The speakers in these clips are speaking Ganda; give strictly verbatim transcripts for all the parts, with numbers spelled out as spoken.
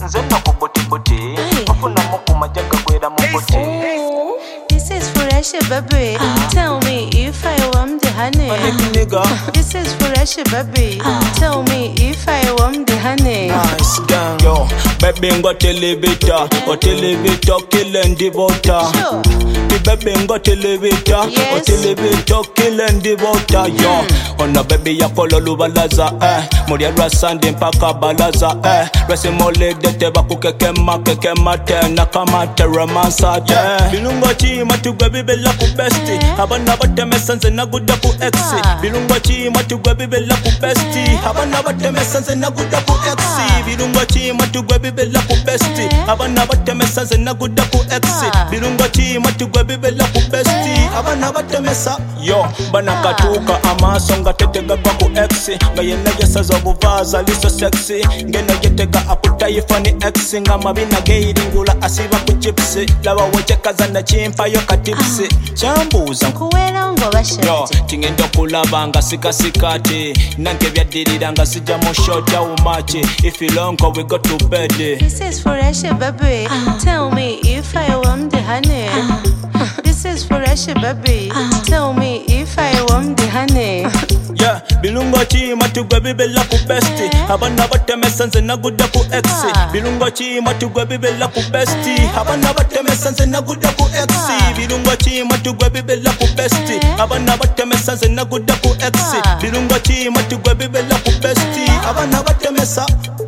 Nzena kubuti buti Mafuna moku majaga gwera mubuti. This is Fresh baby. Tell me if I am the honey. This is Fresh baby. Tell me if I am the honey. Nice gang. Yo, baby ngo televita, o televita kill and devoter. The baby ngo televita, o televita kill and devoter. Yo, ona baby ya kolo lubalaza eh. Muri rasande mpaka balaza eh. Resi mole dete bakukekema kekema tena kama terramansa eh. Bilungo chi matugwe bibela ku besti. Abana bateme sanze na guda ku exi. Bilungo chi matugwe bibela ku besti. Abana bateme sanze na guda ku exi. Bilungo chi matugwe bibela ku besti. Abana bateme sanze na guda ku exi. Bilungo chi matugwe bibela ku besti. Abana bateme sa yo bana katuka amaso ngatega kwa ku exi. Ngayena yesaza buvaza liso sexy. Ngena yetega akutaifa ni exi. Ngama bina geiringula asiba ku chipsi. Lava woche kaza na chimfa yo katipsi. Chambuza kuwera ngo bashati. Yo tingendo kulabanga sika sikati. Nange byadirira nga sija mo short ya umachi. If you long go we go to bed. This is Fresh baby. Tell me if I am the honey. This is Fresh baby. Tell me if I am the honey. Yeah, bilungo chi matugwe bibela ku besti. Abana bateme sanze na guda ku exi. Bilungo chi matugwe bibela ku besti. Abana bateme sanze na guda ku exi. Bilungo chi matugwe bibela ku besti. Abana bateme sanze na guda ku exi. Bilungo chi matugwe bibela ku besti. Abana bateme sa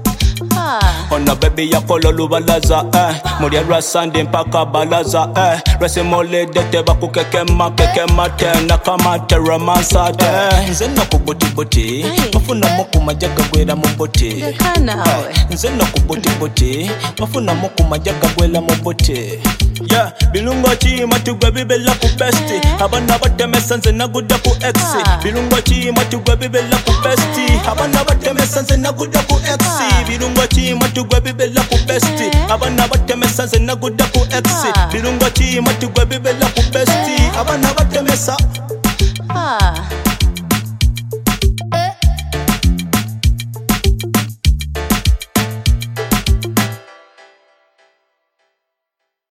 ona baby ya kolo lubalaza eh. Muri rasande mpaka balaza eh. Resi mole dete bakukekema kekema tena kama terramansa eh. Nzena kubuti buti Mafuna moku majaga gwera mubuti. Nzena kubuti buti Mafuna moku majaga gwera mubuti. Yeah, bilungo chi matugwe bibela ku besti. Abana bateme sanze na guda ku exi. Bilungo chi matugwe bibela ku besti. Abana bateme sanze na guda ku exi. Bilungo chi matugwe bibela ku besti. Abana bateme sanze na guda ku exi. Bilungo chi matugwe bibela ku besti. Abana bateme sa